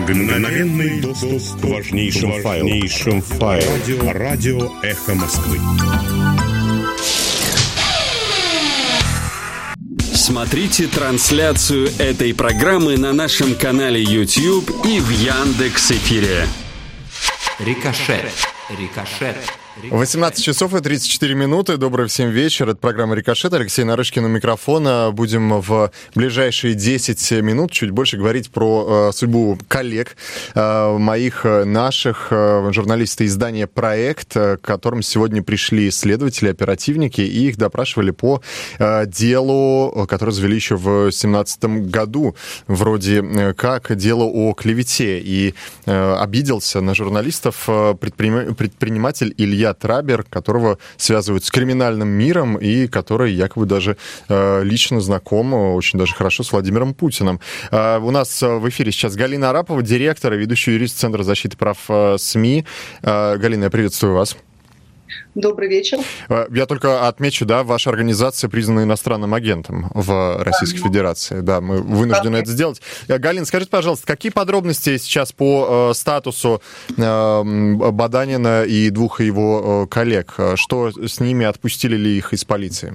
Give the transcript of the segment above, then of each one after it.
Мгновенный доступ к важнейшим файлам. Радио «Эхо Москвы». Смотрите трансляцию этой программы на нашем канале YouTube и в Яндекс.Эфире. Рикошет. 18 часов и 34 минуты. Добрый всем вечер. Это программа «Рикошет». Алексей Нарышкин у микрофона. Будем в ближайшие 10 минут чуть больше говорить про судьбу коллег, моих, наших, журналисты издания «Проект», к которым сегодня пришли следователи, оперативники, и их допрашивали по делу, которое завели еще в 2017 году. Вроде как дело о клевете. И обиделся на журналистов предприниматель Илья Трабер, которого связывают с криминальным миром и который якобы даже лично знаком очень даже хорошо с Владимиром Путиным. У нас в эфире сейчас Галина Арапова, директор и ведущий юрист Центра защиты прав СМИ. Галина, я приветствую вас. Добрый вечер. Я только отмечу, да, ваша организация признана иностранным агентом в Российской Федерации. Да, мы вынуждены это сделать. Галина, скажите, пожалуйста, какие подробности сейчас по статусу Баданина и двух его коллег? Что с ними, отпустили ли их из полиции?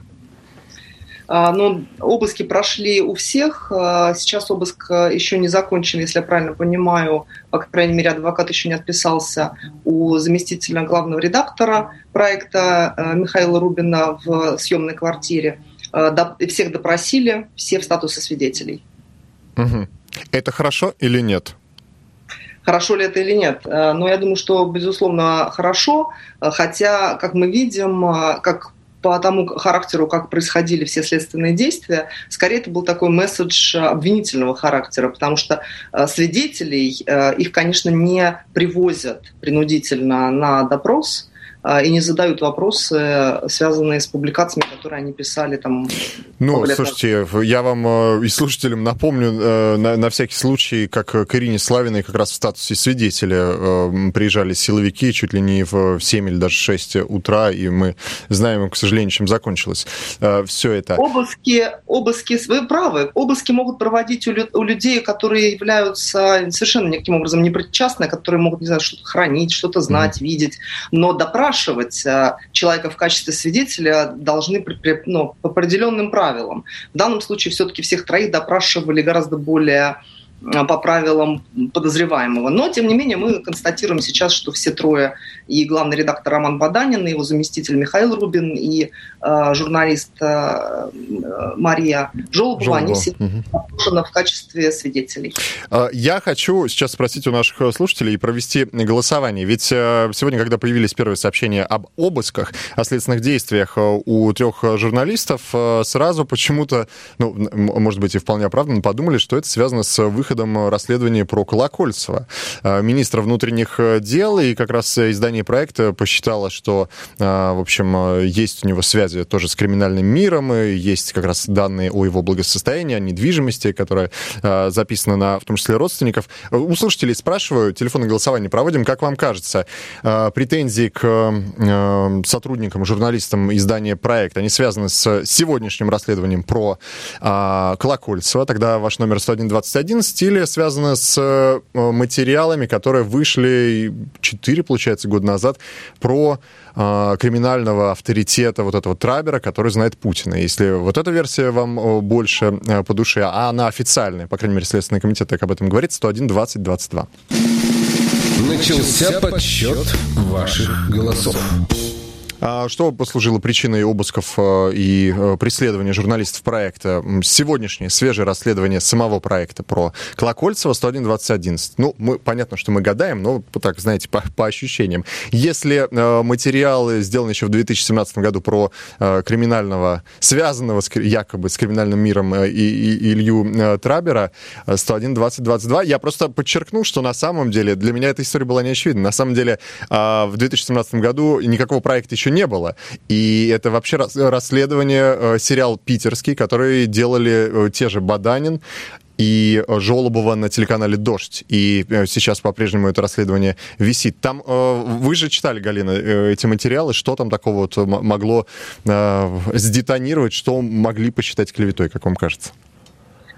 Обыски прошли у всех. Сейчас обыск еще не закончен, если я правильно понимаю. По крайней мере, адвокат еще не отписался у заместителя главного редактора проекта Михаила Рубина в съемной квартире. Всех допросили, все в статусе свидетелей. Угу. Это хорошо или нет? Хорошо ли это или нет? Но я думаю, что, безусловно, хорошо. Хотя, как мы видим, по тому характеру, как происходили все следственные действия, скорее это был такой месседж обвинительного характера, потому что свидетелей, их, конечно, не привозят принудительно на допрос и не задают вопросы, связанные с публикациями, которые они писали там. Слушайте, я вам и слушателям напомню на всякий случай, как к Ирине Славиной как раз в статусе свидетеля приезжали силовики чуть ли не в 7 или даже 6 утра, и мы знаем, к сожалению, чем закончилось все это. Обыски, вы правы, обыски могут проводить у людей, которые являются совершенно никаким образом непричастны, которые могут, не знаю, что-то хранить, что-то знать, видеть, но допрашивать человека в качестве свидетеля должны по определенным правилам. В данном случае все-таки всех троих допрашивали гораздо более по правилам подозреваемого. Но, тем не менее, мы констатируем сейчас, что все трое, и главный редактор Роман Баданин, и его заместитель Михаил Рубин, и журналист Мария Жолобова, они все допрошены в качестве свидетелей. Я хочу сейчас спросить у наших слушателей и провести голосование. Ведь сегодня, когда появились первые сообщения об обысках, о следственных действиях у 3 журналистов, сразу почему-то, может быть, и вполне оправданно подумали, что это связано с выходом расследования про Колокольцева, министра внутренних дел, и как раз издание «Проекта» посчитало, что, в общем, есть у него связи тоже с криминальным миром, и есть как раз данные о его благосостоянии, о недвижимости, которая записана на, в том числе, родственников. У слушателей спрашиваю, телефонное голосование проводим, как вам кажется, претензии к сотрудникам, журналистам издания «Проект», они связаны с сегодняшним расследованием про Колокольцева, тогда ваш номер 101-20-11, или связано с материалами, которые вышли 4, получается, года назад про криминального авторитета вот этого Трабера, который знает Путина. Если вот эта версия вам больше по душе, а она официальная, по крайней мере, Следственный комитет так об этом говорит, 101-20-22. Начался подсчет ваших голосов. Что послужило причиной обысков и преследования журналистов проекта? Сегодняшнее свежее расследование самого проекта про Колокольцева, 101-20-11. Понятно, что мы гадаем, но так, знаете, по ощущениям. Если материалы сделаны еще в 2017 году про криминального, связанного якобы с криминальным миром и Илью Трабера, 101-20-22, я просто подчеркну, что на самом деле для меня эта история была неочевидна. На самом деле в 2017 году никакого проекта еще не было. И это вообще расследование, сериал питерский, который делали те же Баданин и Жолобова на телеканале «Дождь». И сейчас по-прежнему это расследование висит. Там вы же читали, Галина, эти материалы. Что там такого вот могло сдетонировать, что могли посчитать клеветой, как вам кажется?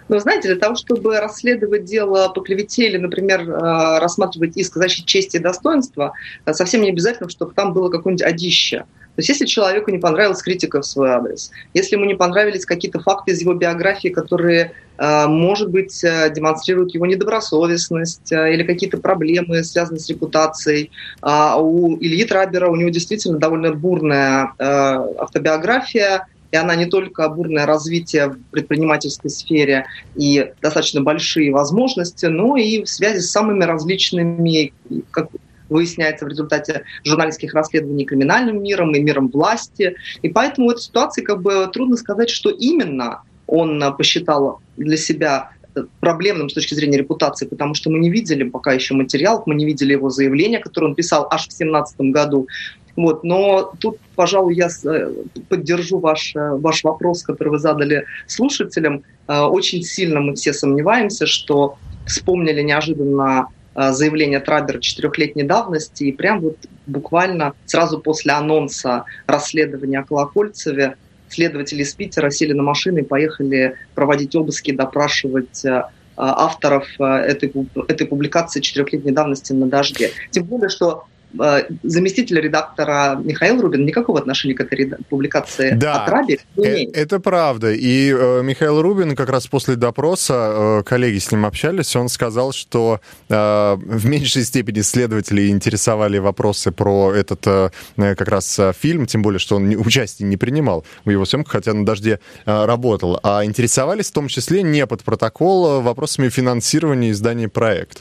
Но, знаете, для того, чтобы расследовать дело по клевете или, например, рассматривать иск о защите чести и достоинства, совсем не обязательно, чтобы там было какое-нибудь одище. То есть если человеку не понравилась критика в свой адрес, если ему не понравились какие-то факты из его биографии, которые, может быть, демонстрируют его недобросовестность или какие-то проблемы, связанные с репутацией. У Ильи Трабера, у него действительно довольно бурная автобиография, и она не только бурное развитие в предпринимательской сфере и достаточно большие возможности, но и в связи с самыми различными, как выясняется в результате журналистских расследований, криминальным миром и миром власти. И поэтому в этой ситуации трудно сказать, что именно он посчитал для себя проблемным с точки зрения репутации, потому что мы не видели пока еще материалов, мы не видели его заявления, которое он писал аж в 2017 году. Но тут, пожалуй, я поддержу ваш вопрос, который вы задали слушателям. Очень сильно мы все сомневаемся, что вспомнили неожиданно заявление Трабера 4-летней давности, и прям буквально сразу после анонса расследования о Колокольцеве следователи из Питера сели на машины и поехали проводить обыски, допрашивать авторов этой публикации 4-летней давности «На дожде». Тем более, что заместитель редактора Михаил Рубин никакого отношения к этой публикации о Трабере не имеет. Это правда. И Михаил Рубин как раз после допроса, коллеги с ним общались, он сказал, что в меньшей степени следователи интересовали вопросы про этот как раз фильм, тем более, что он участия не принимал в его съемках, хотя на «Дожде» работал, а интересовались в том числе не под протокол вопросами финансирования издания проекта.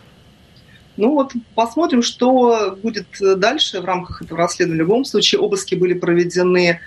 Посмотрим, что будет дальше в рамках этого расследования. В любом случае, обыски были проведены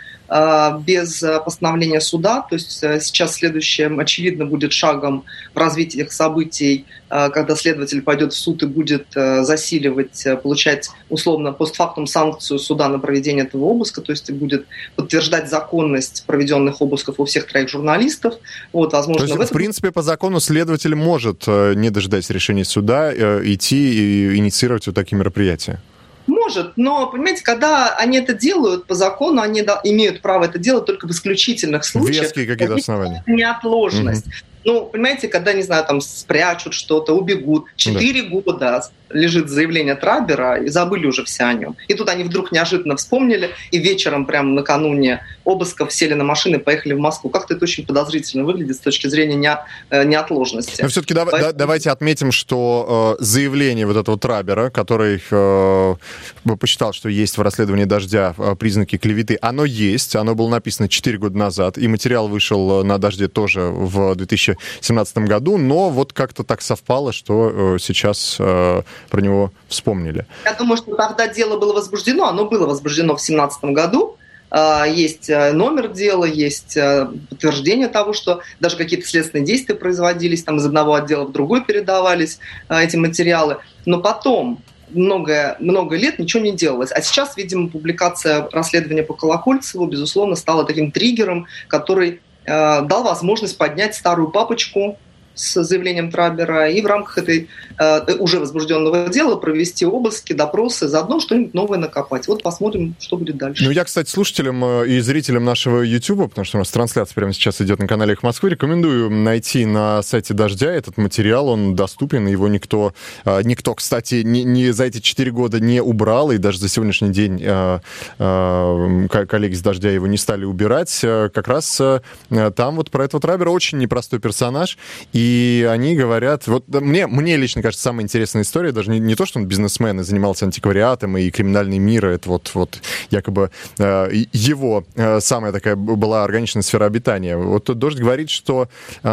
без постановления суда. То есть сейчас следующим, очевидно, будет шагом в развитии этих событий, когда следователь пойдет в суд и будет засиливать, получать условно постфактум санкцию суда на проведение этого обыска, то есть будет подтверждать законность проведенных обысков у всех 3 журналистов. Возможно, то есть, в принципе, по закону следователь может, не дожидаясь решения суда, идти и инициировать такие мероприятия? Может, но, понимаете, когда они это делают по закону, они имеют право это делать только в исключительных случаях. Веские какие-то основания. Неотложность. Понимаете, когда, не знаю, спрячут что-то, убегут. 4 года лежит заявление Трабера, и забыли уже все о нем. И тут они вдруг неожиданно вспомнили, и вечером, прямо накануне обысков, сели на машины и поехали в Москву. Как-то это очень подозрительно выглядит с точки зрения неотложности. Но все-таки давайте отметим, что заявление этого Трабера, который посчитал, что есть в расследовании «Дождя» признаки клеветы, оно есть, оно было написано 4 года назад, и материал вышел на «Дожде» тоже в 2017 году, но как-то так совпало, что сейчас про него вспомнили. Я думаю, что тогда дело было возбуждено. Оно было возбуждено в 2017 году. Есть номер дела, есть подтверждение того, что даже какие-то следственные действия производились, из одного отдела в другой передавались эти материалы. Но потом много лет ничего не делалось. А сейчас, видимо, публикация расследования по Колокольцеву, безусловно, стала таким триггером, который дал возможность поднять старую папочку с заявлением Трабера и в рамках этой уже возбужденного дела провести обыски, допросы, заодно что-нибудь новое накопать. Посмотрим, что будет дальше. Я, кстати, слушателям и зрителям нашего YouTube, потому что у нас трансляция прямо сейчас идет на канале «Эхо Москвы», рекомендую найти на сайте «Дождя» этот материал, он доступен, его никто, кстати, не за эти 4 года не убрал, и даже за сегодняшний день коллеги с «Дождя» его не стали убирать. Как раз там про этого Трабера очень непростой персонаж, и они говорят... Мне лично кажется, самая интересная история, даже не то, что он бизнесмен и занимался антиквариатом и криминальный мир, это якобы его самая такая была органичная сфера обитания. «Дождь» говорит, что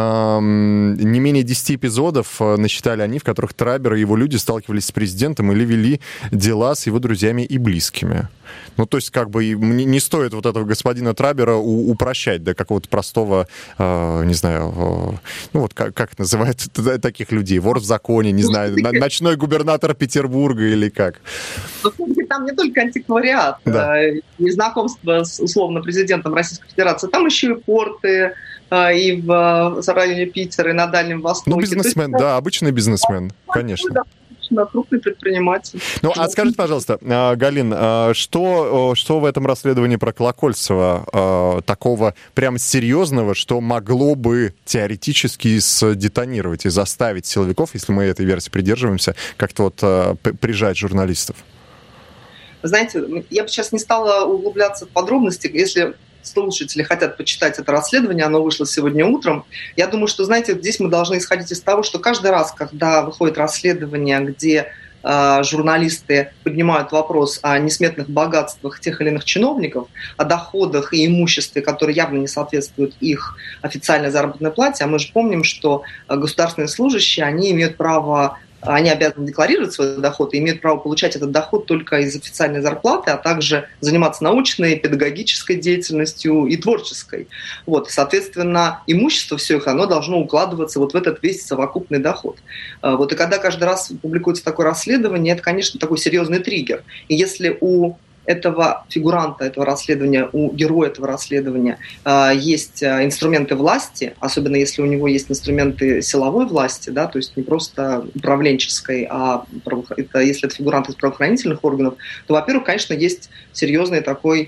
не менее 10 эпизодов насчитали они, в которых Трабер и его люди сталкивались с президентом или вели дела с его друзьями и близкими. То есть, не стоит этого господина Трабера упрощать до какого-то простого, не знаю, как называют таких людей? Вор в законе, не знаю, ночной губернатор Петербурга или как? Там не только антиквариат, и знакомство с условно президентом Российской Федерации, там еще и порты, и в районе Питера, и на Дальнем Востоке. Бизнесмен, обычный бизнесмен, конечно. достаточно крупный предприниматель. Ну, а скажите, пожалуйста, Галин, что в этом расследовании про Колокольцева такого прям серьезного, что могло бы теоретически сдетонировать и заставить силовиков, если мы этой версии придерживаемся, как-то вот прижать журналистов? Знаете, я бы сейчас не стала углубляться в подробности, если слушатели хотят почитать это расследование, оно вышло сегодня утром. Я думаю, что, знаете, здесь мы должны исходить из того, что каждый раз, когда выходит расследование, где журналисты поднимают вопрос о несметных богатствах тех или иных чиновников, о доходах и имуществе, которые явно не соответствуют их официальной заработной плате, а мы же помним, что государственные служащие, они имеют право, они обязаны декларировать свой доход и имеют право получать этот доход только из официальной зарплаты, а также заниматься научной, педагогической деятельностью и творческой. Вот. Соответственно, имущество все их, оно должно укладываться вот в этот весь совокупный доход. Вот. И когда каждый раз публикуется такое расследование, это, конечно, такой серьезный триггер. И если у этого фигуранта, этого расследования, у героя этого расследования есть инструменты власти, особенно если у него есть инструменты силовой власти, да, то есть не просто управленческой, а если это фигурант из правоохранительных органов, то, во-первых, конечно, есть серьезная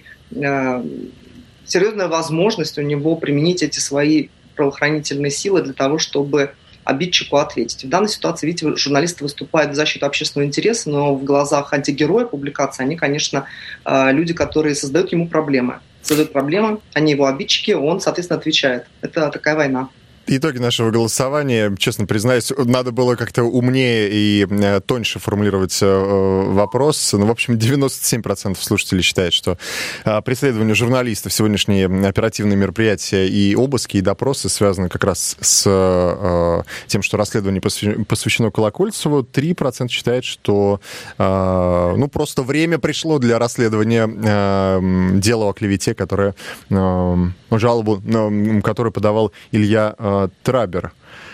возможность у него применить эти свои правоохранительные силы для того, чтобы обидчику ответить. В данной ситуации, видите, журналисты выступают в защиту общественного интереса, но в глазах антигероя публикации они, конечно, люди, которые создают ему проблемы. Создают проблемы, они его обидчики, он, соответственно, отвечает. Это такая война. Итоги нашего голосования, честно признаюсь, надо было как-то умнее и тоньше формулировать вопрос. Ну, в общем, 97% слушателей считают, что преследование журналистов, сегодняшние оперативные мероприятия и обыски, и допросы связаны как раз с тем, что расследование посвящено Колокольцеву. 3% считают, что просто время пришло для расследования дела о клевете, жалобу, которую подавал Илья Трабер.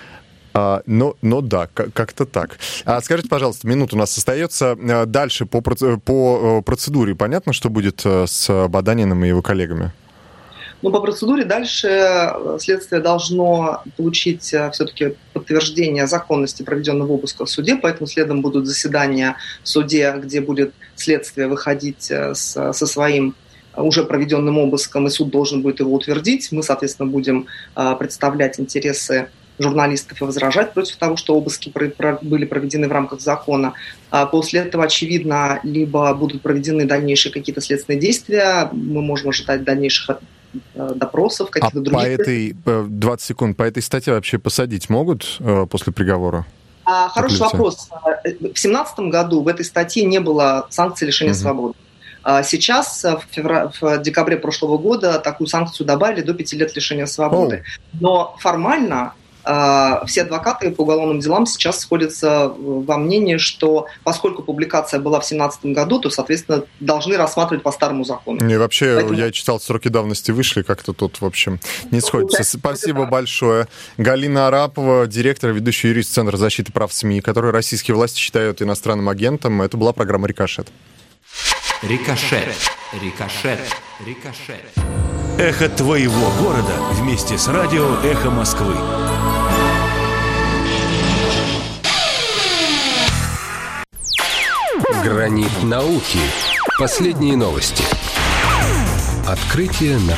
Но да, как-то так. Скажите, пожалуйста, минута у нас остается. Дальше по процедуре понятно, что будет с Баданиным и его коллегами? Ну, по процедуре дальше следствие должно получить все-таки подтверждение законности проведенного обыска в суде, поэтому следом будут заседания в суде, где будет следствие выходить со своим уже проведенным обыском, и суд должен будет его утвердить. Мы, соответственно, будем представлять интересы журналистов и возражать против того, что обыски были проведены в рамках закона. После этого, очевидно, либо будут проведены дальнейшие какие-то следственные действия, мы можем ожидать дальнейших допросов, каких-то других. 20 секунд, по этой статье вообще посадить могут после приговора? Хороший вопрос. В 2017 году в этой статье не было санкций лишения свободы. Сейчас, в декабре прошлого года, такую санкцию добавили до 5 лет лишения свободы. Но формально все адвокаты по уголовным делам сейчас сходятся во мнении, что поскольку публикация была в 2017 году, то, соответственно, должны рассматривать по старому закону. И вообще, поэтому... я читал, сроки давности вышли, как-то тут, в общем, не сходится. Спасибо большое. Галина Арапова, директор, ведущий юрист Центра защиты прав СМИ, который российские власти считают иностранным агентом. Это была программа «Рикошет». Рикошет. Рикошет. Рикошет. Эхо твоего города вместе с радио «Эхо Москвы». Гранит науки. Последние новости. Открытие на